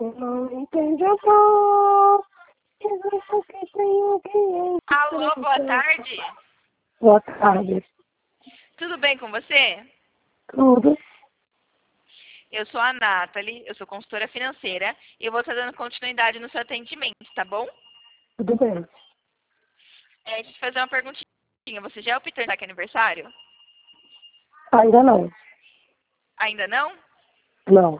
não entende a dor. Isso que tenho que Alô, boa tarde. Boa tarde. Tudo bem com você? Tudo? Eu sou a Nathalie, eu sou consultora financeira e eu vou estar dando continuidade no seu atendimento, tá bom? Tudo bem. Deixa eu te fazer uma perguntinha. Você já é o Peter de aniversário? Ainda não. Ainda não? Não.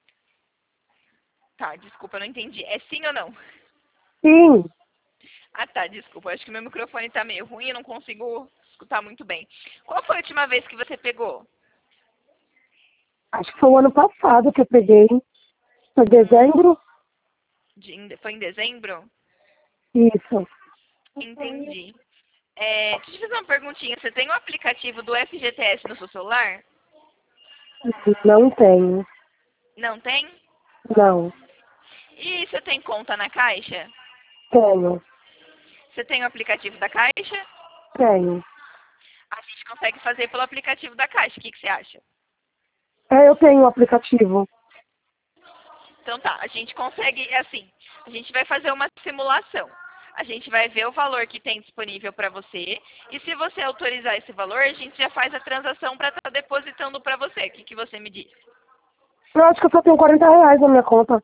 Tá, desculpa, eu não entendi. É sim ou não? Sim. Ah, tá, desculpa. Acho que meu microfone tá meio ruim e eu não consigo escutar muito bem. Qual foi a última vez que você pegou? Acho que foi o ano passado que eu peguei. Foi dezembro? Foi em dezembro? Isso. Entendi. Deixa eu te fazer uma perguntinha. Você tem o aplicativo do FGTS no seu celular? Não tenho. Não tem? Não. E você tem conta na Caixa? Tenho. Você tem o aplicativo da Caixa? Tenho. A gente consegue fazer pelo aplicativo da Caixa. O que você acha? Eu tenho o aplicativo. Então tá, a gente consegue, assim, a gente vai fazer uma simulação. A gente vai ver o valor que tem disponível para você. E se você autorizar esse valor, a gente já faz a transação para estar depositando para você. O que você me diz? Eu acho que eu só tenho R$ 40 na minha conta.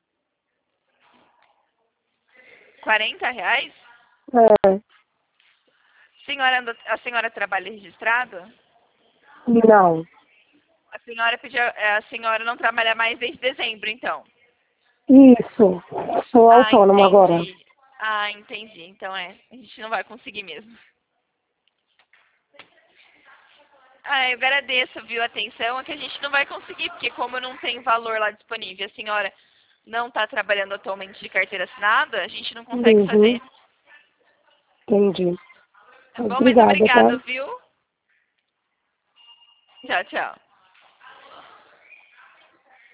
R$ 40? É. A senhora trabalha registrado? Não. A senhora não trabalha mais desde dezembro, então. Isso. Sou Ah, autônoma agora. entendi. Ah, entendi. Então a gente não vai conseguir mesmo. Ah, eu agradeço, viu, a atenção, é que a gente não vai conseguir, porque como não tem valor lá disponível, a senhora não está trabalhando atualmente de carteira assinada, a gente não consegue Uhum. fazer. Entendi. Tá bom? Mas Obrigada, obrigado, tá? viu? Tchau, tchau.